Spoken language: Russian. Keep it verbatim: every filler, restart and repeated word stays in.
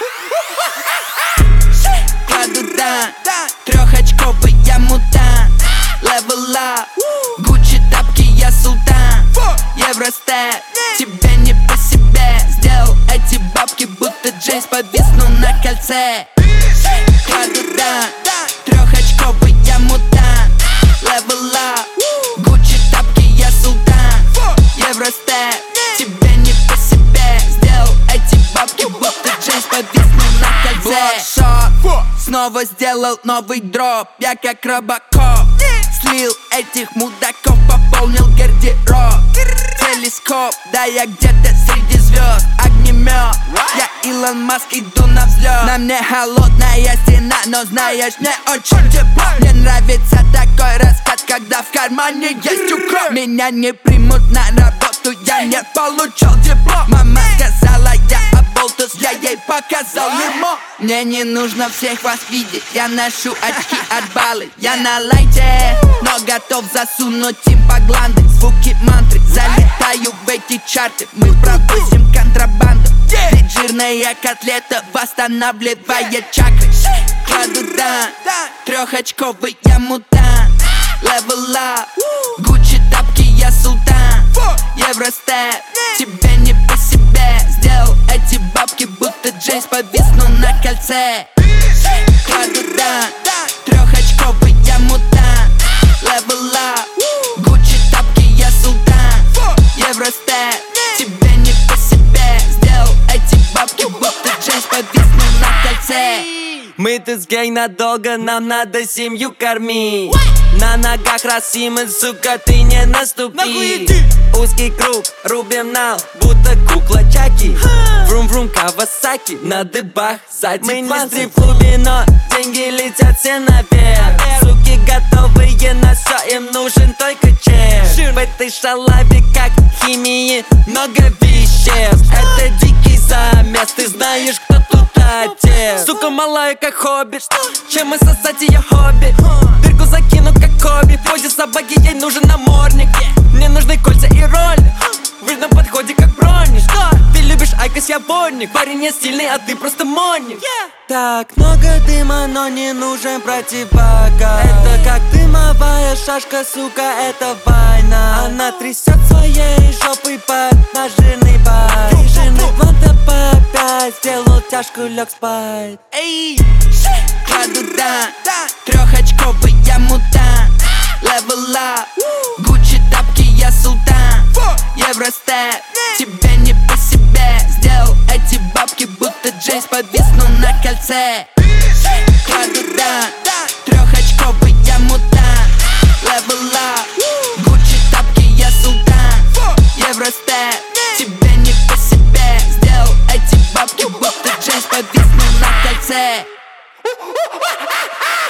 Кладу дан, трехочковый я мутант. Level up, Гуччи тапки, я султан. Евростеп, тебе не по себе. Сделал эти бабки, будто Джеймс повиснул на кольце. Кладу дан, трехочковый я мутант. Level up, Гуччи тапки, я султан. Евростеп, тебе не по себе. Сделал эти бабки, будто Джеймс повиснул на кольце. Блокшот, снова сделал новый дроп. Я как робокоп, слил этих мудаков, пополнил гардероб. Телескоп, да я где-то среди звезд. Огнемет, я Илон Маск, иду на взлет. На мне холодная стена, но знаешь, мне очень тепло. Мне нравится такой раскат, когда в кармане есть укроп. Меня не примут на работу, я не получил диплом. Мама сказала, я оболтус, я ей показал лимон. Мне не нужно всех вас видеть, я ношу очки от баллы. Я на лайте, но готов засунуть им по гланды. Звуки мантры, залетаю в эти чарты. Мы пропустим контрабанду, ведь жирная котлета восстанавливает чакры. Кладу дан, трехочковый я мутант. Level up, Гуччи тапки, я султан. Евростеп, тебе не по себе. Сделал эти бабки, будто Джеймс повиснул на кольце. Кладу дан, трехочковый я мутант. Level up, Гуччи тапки, я султан. Евростеп, тебе не по себе. Сделал эти бабки, будто Джеймс повиснул на кольце. Мы тут с гей надолго, нам надо семью кормить. На ногах Расимы, сука, ты не наступи. Узкий круг, рубим нал, будто кукла Чаки. Врум-врум, Кавасаки, на дыбах сзади. Мы не стрип-клубе, но деньги летят все наверх. Суки готовые на все, им нужен только чек. В этой шалаве, как химии, много веществ. Это дикий замес, ты знаешь, кто тут отец. Сука малая, как хоббит, чем и сосать ее хобби. Дырку закину, как Коби, в позе собаки ей нужен намордник. Мне нужны кольца и роли, в видном подходе, как броник. Ты любишь Айкос, я водник. Парень я стильный, а ты просто модник. Так много дыма, но не нужен противогаз. Это как дымовая шашка, сука, это война. Она трясет своей жопой под наш жирный бай. Жирный планта по пять, сделал тяжку, лег спать. Эй, кладу дан, трехочковый я мутант. Level up, Гуччи тапки, я султан. Евростеп, тебе не по себе. Сделал эти бабки, будто Джеймс повиснул на кольце. Кладу дан, трехочковый я мутант. Level up, Гуччи тапки, я султан. Евростеп, тебе не по себе. Сделал эти бабки, будто Джеймс повиснул на кольце.